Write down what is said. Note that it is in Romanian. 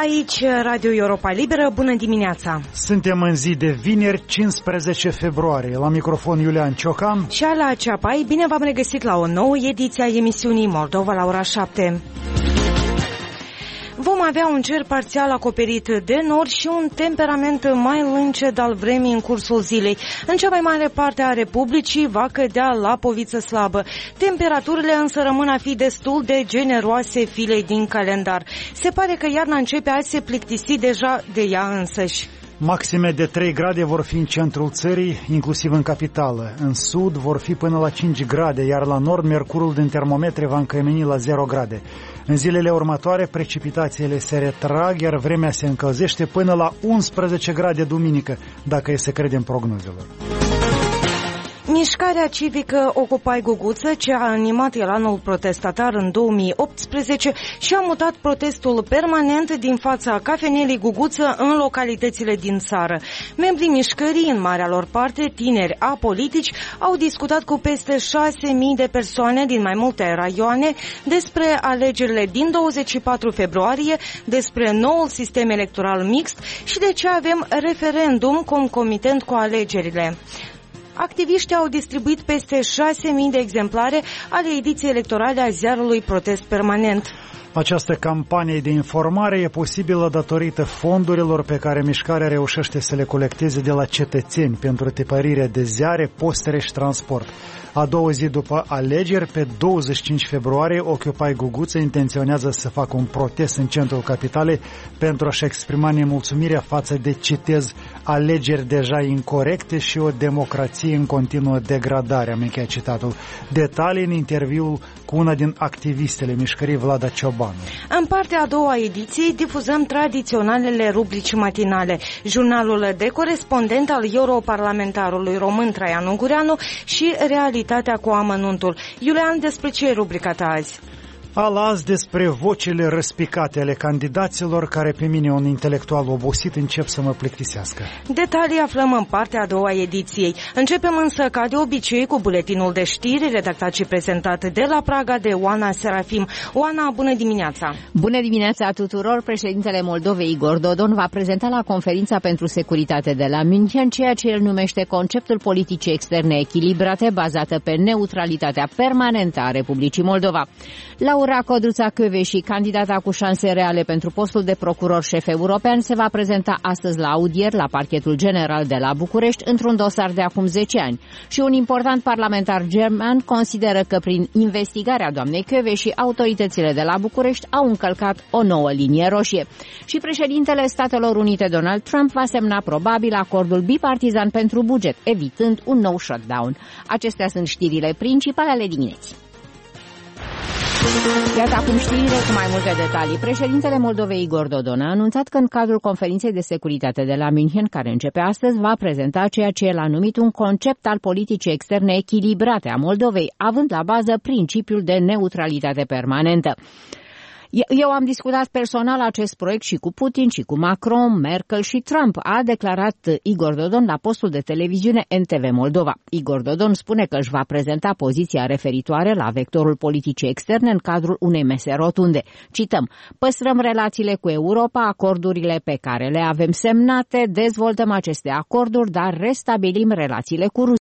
Aici Radio Europa Liberă, bună dimineața! Suntem în zi de vineri, 15 februarie. La microfon Iulian Ciocan și Ala Ceapai. Bine v-am regăsit la o nouă ediție a emisiunii Moldova la ora 7. Vom avea un cer parțial acoperit de nori și un temperament mai lâncet al vremii în cursul zilei. În cea mai mare parte a Republicii va cădea lapoviță slabă. Temperaturile însă rămân a fi destul de generoase filei din calendar. Se pare că iarna începe a se plictisi deja de ea însăși. Maxime de 3 grade vor fi în centrul țării, inclusiv în capitală. În sud vor fi până la 5 grade, iar la nord mercurul din termometre va încămeni la 0 grade. În zilele următoare, precipitațiile se retrag, iar vremea se încălzește până la 11 grade duminică, dacă e să credem prognozelor. Mișcarea civică Occupy Guguță, ce a animat elanul protestatar în 2018 și a mutat protestul permanent din fața cafenelei Guguță în localitățile din țară. Membrii mișcării, în marea lor parte tineri apolitici, au discutat cu peste 6.000 de persoane din mai multe raioane despre alegerile din 24 februarie, despre noul sistem electoral mixt și de ce avem referendum concomitent cu alegerile. Activiștii au distribuit peste 6.000 de exemplare ale ediției electorale a ziarului Protest Permanent. Această campanie de informare e posibilă datorită fondurilor pe care mișcarea reușește să le colecteze de la cetățeni pentru tipărirea de ziare, postere și transport. A doua zi după alegeri, pe 25 februarie, Occupy Guguță intenționează să facă un protest în centrul capitalei pentru a-și exprima nemulțumirea față de, citez, alegeri deja incorecte și o democrație în continuă degradare, am încheiat citatul. Detalii în interviul cu una din activistele mișcării, Vlada Ciobanu. În partea a doua ediției difuzăm tradiționalele rubrici matinale, jurnalul de corespondent al europarlamentarului român Traian Ungureanu și Realitatea cu amănuntul. Iulian, despre ce e rubrica ta azi? Azi despre vocile răspicate ale candidaților care pe mine, un intelectual obosit, încep să mă plictisească. Detalii aflăm în partea a doua ediției. Începem însă ca de obicei cu buletinul de știri redactat și prezentat de la Praga de Oana Serafim. Oana, bună dimineața! Bună dimineața tuturor! Președintele Moldovei Igor Dodon va prezenta la conferința pentru securitate de la München ceea ce el numește conceptul politicii externe echilibrate bazată pe neutralitatea permanentă a Republicii Moldova. Laura Codruța-Kövesi, candidata cu șanse reale pentru postul de procuror șef european, se va prezenta astăzi la audier la Parchetul General de la București într-un dosar de acum 10 ani. Și un important parlamentar german consideră că prin investigarea doamnei Kövesi, autoritățile de la București au încălcat o nouă linie roșie. Și președintele Statelor Unite Donald Trump va semna probabil acordul bipartizan pentru buget, evitând un nou shutdown. Acestea sunt știrile principale ale dimineții. Iată acum știrile cu mai multe detalii. Președintele Moldovei Igor Dodon a anunțat că în cadrul conferinței de securitate de la München, care începe astăzi, va prezenta ceea ce el a numit un concept al politicii externe echilibrate a Moldovei, având la bază principiul de neutralitate permanentă. Eu am discutat personal acest proiect și cu Putin, și cu Macron, Merkel și Trump, a declarat Igor Dodon la postul de televiziune NTV Moldova. Igor Dodon spune că își va prezenta poziția referitoare la vectorul politicii externe în cadrul unei mese rotunde. Cităm: păstrăm relațiile cu Europa, acordurile pe care le avem semnate, dezvoltăm aceste acorduri, dar restabilim relațiile cu Rusia.